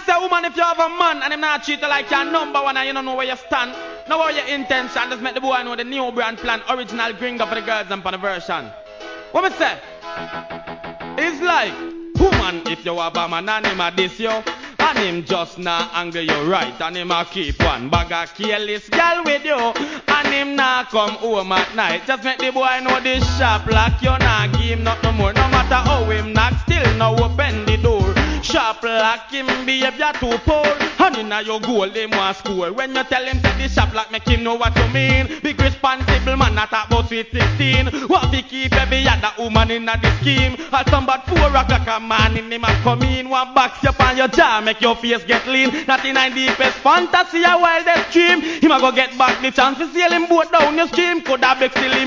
say, woman, if you have a man and him not treat you like your number one and you don't know where you stand, know what your intention, just make the boy know the new brand plan, original gringo for the girls and for the version. What me say? It's like, woman, if you have a man and him a diss you, and him just not anger you right, and him a keep one bag of careless girl with you, and him not come home at night, just make the boy know this shop lock, you not give him nothing more, no matter how him knock, still no open the door. Shop lock him behavior too poor, and inna your goal him want score. When you tell him say the shop lock, make him know what you mean. Big responsible man, not about sweet 16. What we keep every other woman inna the scheme. At some bad 4 o'clock a man in him a come in. One box you on your jaw, make your face get lean. Not in the deepest fantasy, a wildest dream. Him a go get back the chance to sail him boat down your stream. Coulda beg still him